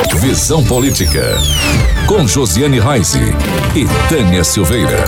Visão Política, com Josiane Reise e Tânia Silveira.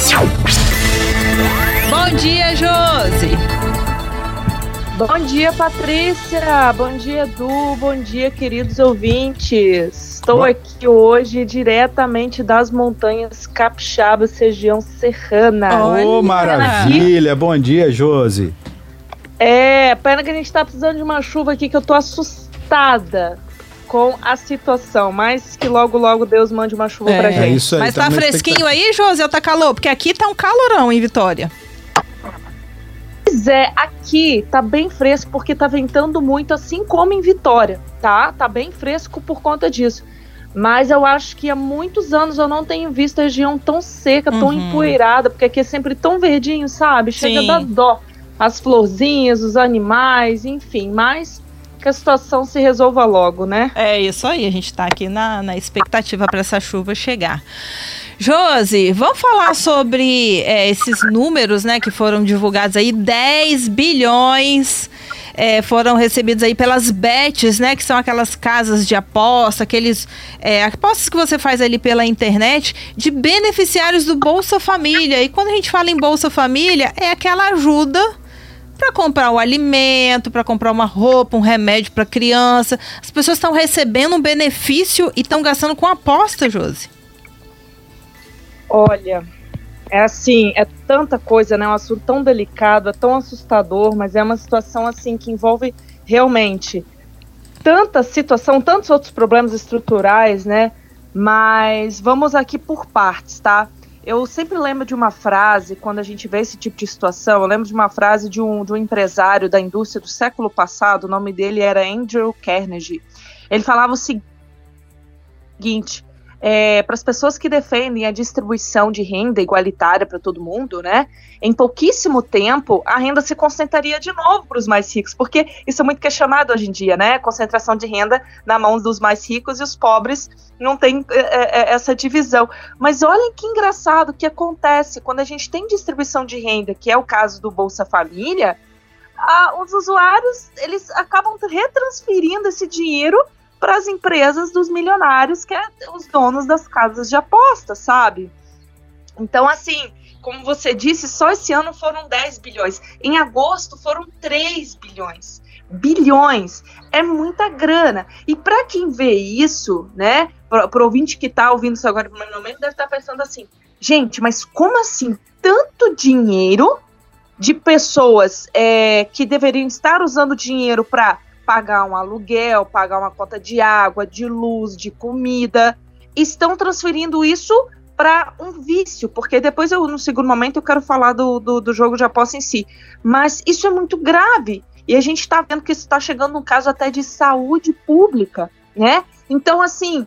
Bom dia, Josi. Bom dia, Patrícia. Bom dia, Edu. Bom dia, queridos ouvintes. Estou aqui hoje diretamente das montanhas capixabas, região serrana. Ô, maravilha. Bom dia, Josi. Pena que a gente tá precisando de uma chuva aqui, que eu tô assustada com a situação, mas que logo Deus mande uma chuva pra gente. É isso aí. Mas tá fresquinho aí, Josi, ou tá calor? Porque aqui tá um calorão em Vitória. Pois é, aqui tá bem fresco porque tá ventando muito, assim como em Vitória, tá? Tá bem fresco por conta disso. Mas eu acho que há muitos anos eu não tenho visto a região tão seca, tão empoeirada, porque aqui é sempre tão verdinho, sabe? Chega a dar dó. As florzinhas, os animais, enfim, mas que a situação se resolva logo, né? É isso aí, a gente tá aqui na expectativa para essa chuva chegar. Josi, vamos falar sobre esses números, né, que foram divulgados aí. 10 bilhões foram recebidos aí pelas bets, né, que são aquelas casas de aposta, aqueles apostas que você faz ali pela internet, de beneficiários do Bolsa Família. E quando a gente fala em Bolsa Família, é aquela ajuda para comprar o alimento, para comprar uma roupa, um remédio para criança. As pessoas estão recebendo um benefício e estão gastando com aposta, Josi. Olha, é tanta coisa, né? É um assunto tão delicado, é tão assustador, mas é uma situação assim que envolve realmente tanta situação, tantos outros problemas estruturais, né? Mas vamos aqui por partes, tá? Eu sempre lembro de uma frase, quando a gente vê esse tipo de situação, eu lembro de uma frase de um empresário da indústria do século passado, o nome dele era Andrew Carnegie. Ele falava o seguinte: para as pessoas que defendem a distribuição de renda igualitária para todo mundo, né, em pouquíssimo tempo a renda se concentraria de novo para os mais ricos, porque isso é muito questionado hoje em dia, né, concentração de renda na mão dos mais ricos e os pobres não tem essa divisão. Mas olhem que engraçado que acontece quando a gente tem distribuição de renda, que é o caso do Bolsa Família. Os usuários, eles acabam retransferindo esse dinheiro para as empresas dos milionários, que é os donos das casas de apostas, sabe? Então, assim, como você disse, só esse ano foram 10 bilhões. Em agosto foram 3 bilhões. Bilhões. É muita grana. E para quem vê isso, né, para o ouvinte que está ouvindo isso agora, no momento, deve estar pensando assim: gente, mas como assim tanto dinheiro de pessoas que deveriam estar usando dinheiro para pagar um aluguel, pagar uma conta de água, de luz, de comida, estão transferindo isso para um vício, porque depois no segundo momento eu quero falar do jogo de aposta em si, mas isso é muito grave, e a gente está vendo que isso está chegando num caso até de saúde pública, né? Então, assim,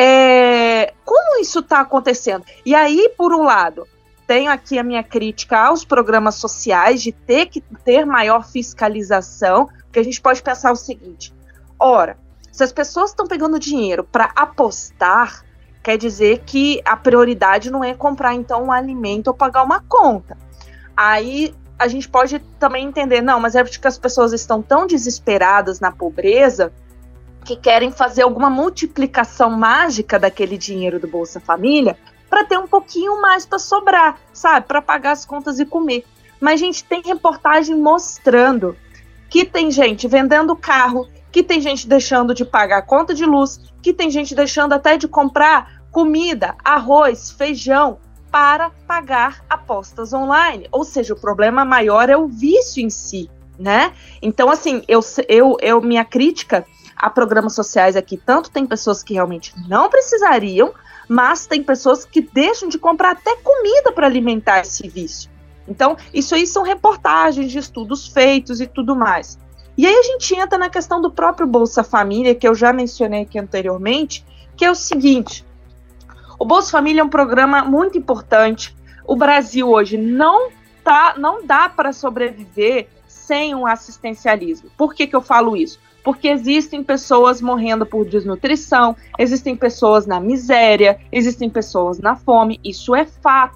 como isso está acontecendo? E aí, por um lado, tenho aqui a minha crítica aos programas sociais de ter maior fiscalização, porque a gente pode pensar o seguinte: ora, se as pessoas estão pegando dinheiro para apostar, quer dizer que a prioridade não é comprar então um alimento ou pagar uma conta. Aí a gente pode também entender, não, mas é porque as pessoas estão tão desesperadas na pobreza que querem fazer alguma multiplicação mágica daquele dinheiro do Bolsa Família para ter um pouquinho mais para sobrar, sabe, para pagar as contas e comer. Mas, gente, tem reportagem mostrando que tem gente vendendo carro, que tem gente deixando de pagar a conta de luz, que tem gente deixando até de comprar comida, arroz, feijão, para pagar apostas online. Ou seja, o problema maior é o vício em si, né? Então, assim, minha crítica a programas sociais aqui, tanto tem pessoas que realmente não precisariam, mas tem pessoas que deixam de comprar até comida para alimentar esse vício. Então, isso aí são reportagens de estudos feitos e tudo mais. E aí a gente entra na questão do próprio Bolsa Família, que eu já mencionei aqui anteriormente, que é o seguinte: o Bolsa Família é um programa muito importante. O Brasil hoje não dá para sobreviver sem um assistencialismo. Por que eu falo isso? Porque existem pessoas morrendo por desnutrição, existem pessoas na miséria, existem pessoas na fome, isso é fato.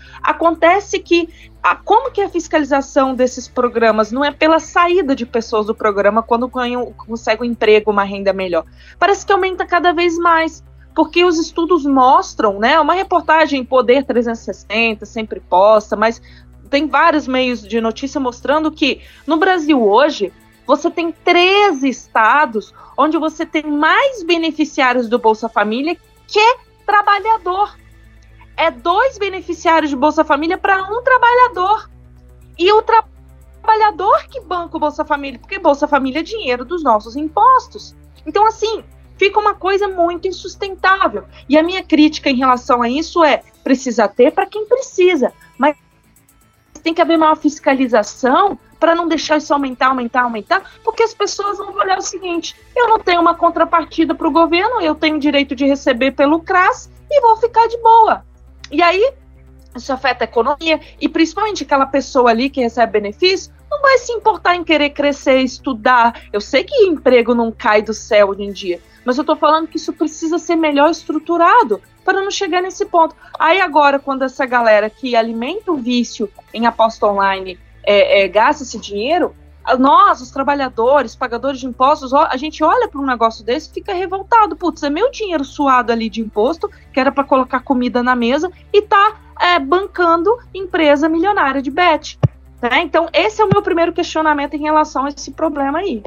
Acontece que, como que a fiscalização desses programas não é pela saída de pessoas do programa quando consegue um emprego, uma renda melhor? Parece que aumenta cada vez mais, porque os estudos mostram, né, uma reportagem Poder 360 sempre posta, mas tem vários meios de notícia mostrando que no Brasil hoje, você tem 13 estados onde você tem mais beneficiários do Bolsa Família que trabalhador. É 2 beneficiários de Bolsa Família para um trabalhador. E o trabalhador que banca o Bolsa Família, porque Bolsa Família é dinheiro dos nossos impostos. Então, assim, fica uma coisa muito insustentável. E a minha crítica em relação a isso precisa ter para quem precisa, mas tem que haver maior fiscalização para não deixar isso aumentar, porque as pessoas vão olhar o seguinte: eu não tenho uma contrapartida para o governo, eu tenho direito de receber pelo CRAS e vou ficar de boa. E aí, isso afeta a economia, e principalmente aquela pessoa ali que recebe benefício, não vai se importar em querer crescer, estudar. Eu sei que emprego não cai do céu hoje em dia, mas eu estou falando que isso precisa ser melhor estruturado para não chegar nesse ponto. Aí agora, quando essa galera que alimenta o vício em aposta online gasta esse dinheiro, nós, os trabalhadores, pagadores de impostos, a gente olha para um negócio desse e fica revoltado. Putz, é meu dinheiro suado ali de imposto, que era para colocar comida na mesa, e tá bancando empresa milionária de bet. Né? Então, esse é o meu primeiro questionamento em relação a esse problema aí.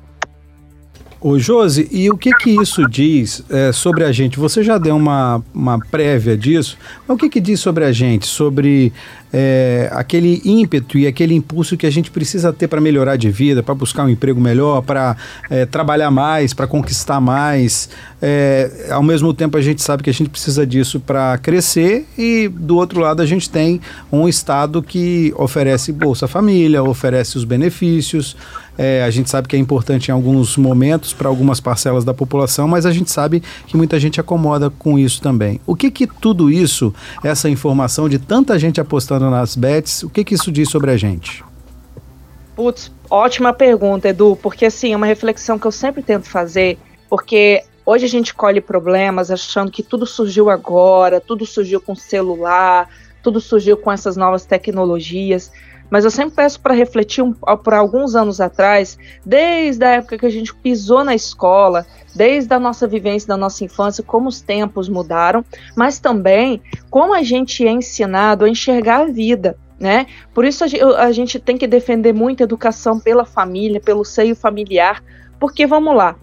Ô Josi, e o que isso diz sobre a gente? Você já deu uma prévia disso, mas o que diz sobre a gente? Sobre aquele ímpeto e aquele impulso que a gente precisa ter para melhorar de vida, para buscar um emprego melhor, para trabalhar mais, para conquistar mais. Ao mesmo tempo, a gente sabe que a gente precisa disso para crescer, e do outro lado a gente tem um Estado que oferece Bolsa Família, oferece os benefícios. A gente sabe que é importante em alguns momentos para algumas parcelas da população, mas a gente sabe que muita gente acomoda com isso também. O que tudo isso, essa informação de tanta gente apostando nas bets, o que isso diz sobre a gente? Putz, ótima pergunta, Edu, porque assim, é uma reflexão que eu sempre tento fazer, porque hoje a gente colhe problemas achando que tudo surgiu agora, tudo surgiu com celular, tudo surgiu com essas novas tecnologias. Mas eu sempre peço para refletir por alguns anos atrás, desde a época que a gente pisou na escola, desde a nossa vivência, da nossa infância, como os tempos mudaram, mas também como a gente é ensinado a enxergar a vida, né? Por isso a gente tem que defender muito a educação pela família, pelo seio familiar, porque, vamos lá,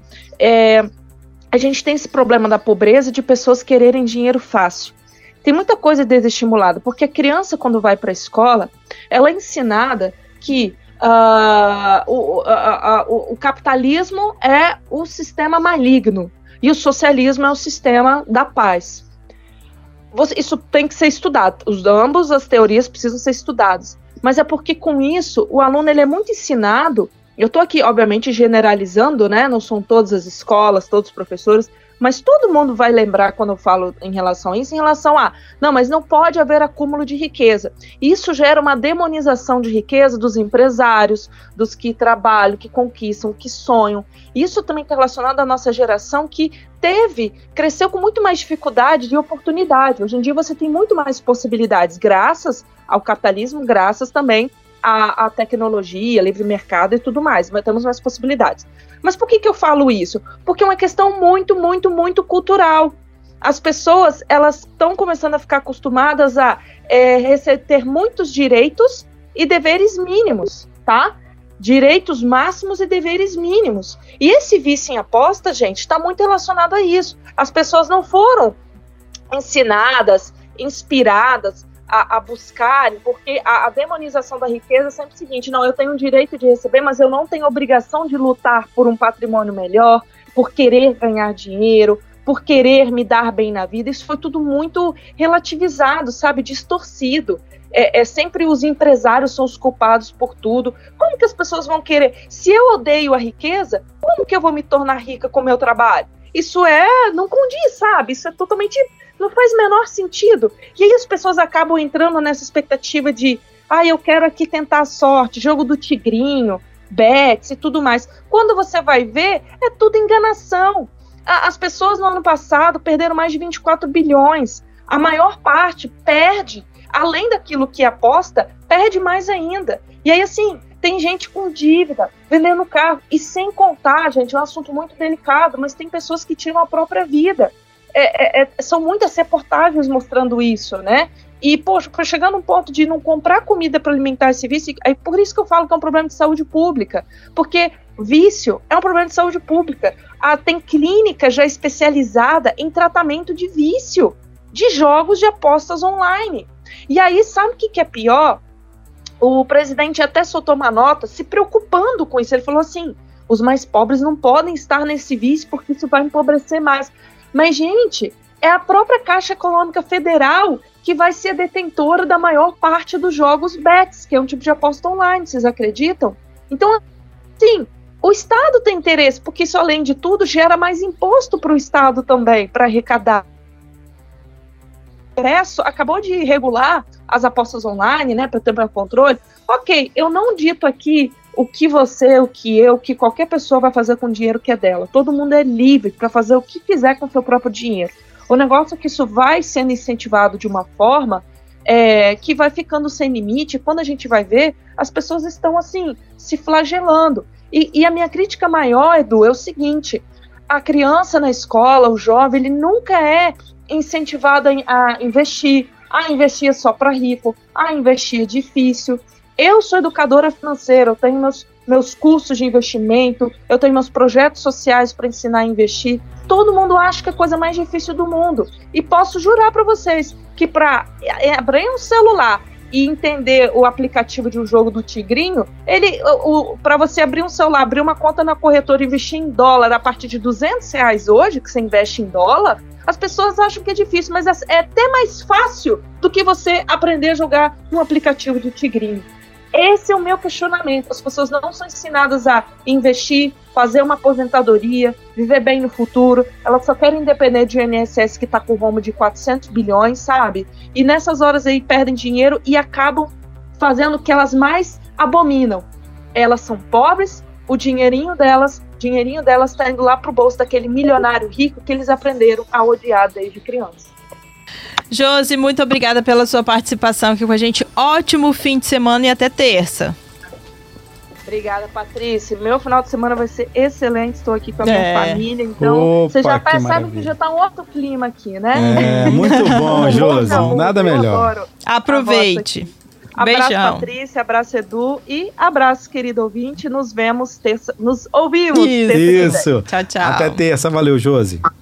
a gente tem esse problema da pobreza, de pessoas quererem dinheiro fácil. Tem muita coisa desestimulada, porque a criança, quando vai para a escola, ela é ensinada que o capitalismo é o sistema maligno e o socialismo é o sistema da paz. Isso tem que ser estudado. Ambas as teorias precisam ser estudadas. Mas é porque, com isso, o aluno ele é muito ensinado. Eu estou aqui, obviamente, generalizando, né? Não são todas as escolas, todos os professores, mas todo mundo vai lembrar quando eu falo em relação a isso, em relação a, não, mas não pode haver acúmulo de riqueza. Isso gera uma demonização de riqueza dos empresários, dos que trabalham, que conquistam, que sonham. Isso também está relacionado à nossa geração que cresceu com muito mais dificuldade de oportunidade. Hoje em dia você tem muito mais possibilidades, graças ao capitalismo, graças também à tecnologia, livre mercado e tudo mais, mas temos mais possibilidades. Mas por que eu falo isso? Porque é uma questão muito, muito, muito cultural. As pessoas, elas estão começando a ficar acostumadas a ter muitos direitos e deveres mínimos, tá? Direitos máximos e deveres mínimos. E esse vício em aposta, gente, está muito relacionado a isso. As pessoas não foram ensinadas, inspiradas a buscarem, porque a demonização da riqueza é sempre o seguinte: não, eu tenho o direito de receber, mas eu não tenho obrigação de lutar por um patrimônio melhor, por querer ganhar dinheiro, por querer me dar bem na vida. Isso foi tudo muito relativizado, sabe, distorcido. Sempre os empresários são os culpados por tudo. Como que as pessoas vão querer? Se eu odeio a riqueza, como que eu vou me tornar rica com o meu trabalho? Isso não condiz, sabe? Isso é totalmente... não faz o menor sentido. E aí as pessoas acabam entrando nessa expectativa de eu quero aqui tentar a sorte, jogo do tigrinho, bets e tudo mais. Quando você vai ver, é tudo enganação. As pessoas no ano passado perderam mais de 24 bilhões. A maior parte perde além daquilo que aposta, perde mais ainda. E aí, assim, tem gente com dívida, vendendo carro, e sem contar, gente, é um assunto muito delicado, mas tem pessoas que tiram a própria vida. São muitas reportagens mostrando isso, né? E, poxa, chegando num ponto de não comprar comida para alimentar esse vício, é por isso que eu falo que é um problema de saúde pública, porque vício é um problema de saúde pública. Tem clínica já especializada em tratamento de vício, de jogos de apostas online. E aí, sabe o que é pior? O presidente até soltou uma nota se preocupando com isso. Ele falou assim, os mais pobres não podem estar nesse vício porque isso vai empobrecer mais. Mas, gente, é a própria Caixa Econômica Federal que vai ser detentora da maior parte dos jogos bets, que é um tipo de aposta online, vocês acreditam? Então, sim, o Estado tem interesse, porque isso, além de tudo, gera mais imposto para o Estado também, para arrecadar. O Congresso acabou de regular as apostas online, né, para ter mais controle. Ok, eu não dito aqui o que você, o que eu, o que qualquer pessoa vai fazer com o dinheiro que é dela. Todo mundo é livre para fazer o que quiser com o seu próprio dinheiro. O negócio é que isso vai sendo incentivado de uma forma que vai ficando sem limite. Quando a gente vai ver, as pessoas estão assim, se flagelando. E a minha crítica maior, Edu, é o seguinte: a criança na escola, o jovem, ele nunca é incentivado a investir só para rico, a investir é difícil. Eu sou educadora financeira, eu tenho meus cursos de investimento, eu tenho meus projetos sociais para ensinar a investir. Todo mundo acha que é a coisa mais difícil do mundo. E posso jurar para vocês que para abrir um celular e entender o aplicativo de um jogo do Tigrinho, para você abrir um celular, abrir uma conta na corretora e investir em dólar a partir de R$200 hoje, que você investe em dólar, as pessoas acham que é difícil, mas é até mais fácil do que você aprender a jogar no aplicativo do Tigrinho. Esse é o meu questionamento. As pessoas não são ensinadas a investir, fazer uma aposentadoria, viver bem no futuro. Elas só querem depender de INSS, que está com rumo de 400 bilhões, sabe? E nessas horas aí perdem dinheiro e acabam fazendo o que elas mais abominam. Elas são pobres, o dinheirinho delas está indo lá pro bolso daquele milionário rico que eles aprenderam a odiar desde criança. Josi, muito obrigada pela sua participação aqui com a gente. Ótimo fim de semana e até terça. Obrigada, Patrícia. Meu final de semana vai ser excelente. Estou aqui com a minha família, então você já percebe que já está um outro clima aqui, né? Muito bom, Josi. Nada melhor. Aproveite. Abraço, Beijão. Patrícia, abraço, Edu, e abraço, querido ouvinte. Nos vemos terça, nos ouvimos terça. Tchau, tchau. Até terça. Valeu, Josi.